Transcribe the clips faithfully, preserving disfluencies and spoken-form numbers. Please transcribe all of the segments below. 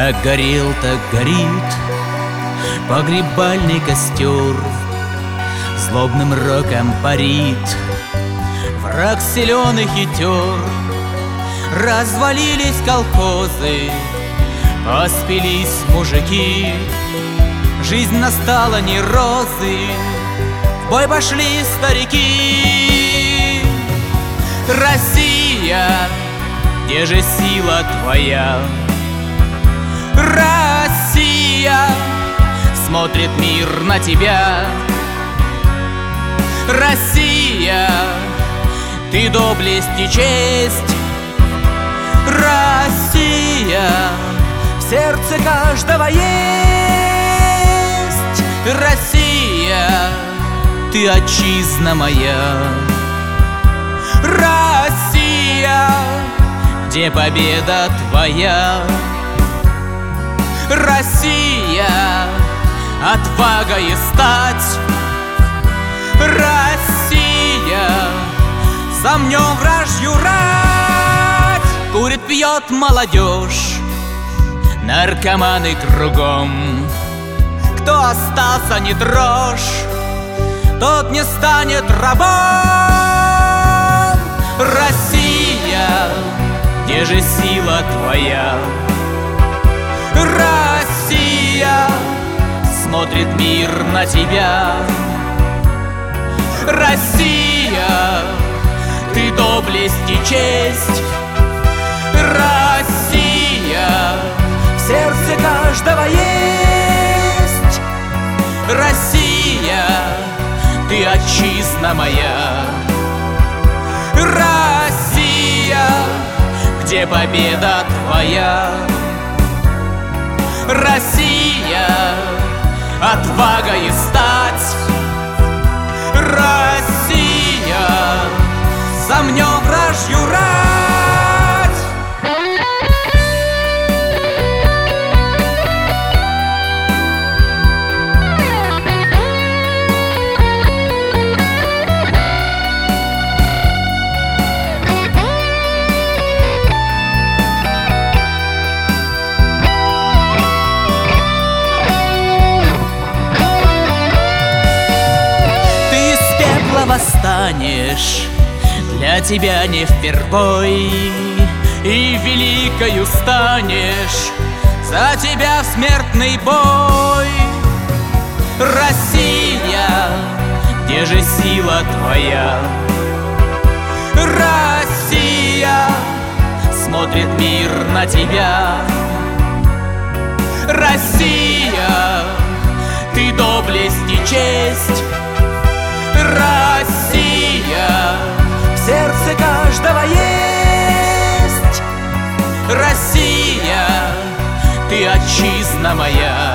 Как горел, так горит погребальный костер, злобным роком парит враг силен и хитер. Развалились колхозы, поспелись мужики, жизнь настала не розы, в бой пошли старики. Россия, где же сила твоя? Россия, смотрит мир на тебя. Россия, ты доблесть и честь. Россия, в сердце каждого есть. Россия, ты отчизна моя. Россия, где победа твоя? Россия, отвагой стать. Россия, сомнем вражью рать. Курит, пьет молодежь, наркоманы кругом. Кто остался, не трожь, тот не станет рабом. Россия, где же сила твоя? Россия, смотрит мир на тебя. Россия, ты доблесть и честь. Россия, в сердце каждого есть. Россия, ты отчизна моя. Россия, где победа твоя? Россия, отвагой стать. Россия, сомнем вражью рать. Восстанешь, для тебя не впервой, и великою станешь, за тебя в смертный бой. Россия, где же сила твоя? Россия, смотрит мир на тебя. Россия, ты доблесть и честь. Россия, в сердце каждого есть. Россия, ты отчизна моя.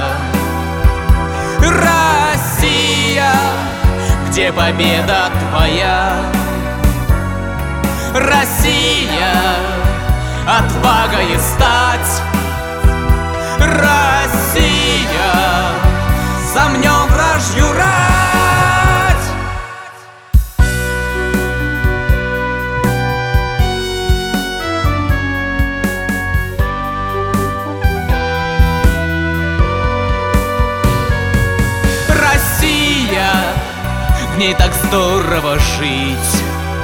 Россия, где победа твоя? Россия, отвагой стать. Россия, сомнем вражью рать. В ней так здорово жить.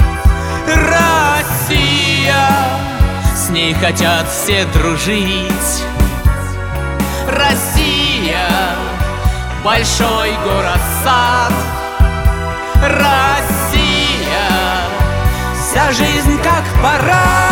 Россия, с ней хотят все дружить. Россия, большой город-сад. Россия, вся жизнь как парад.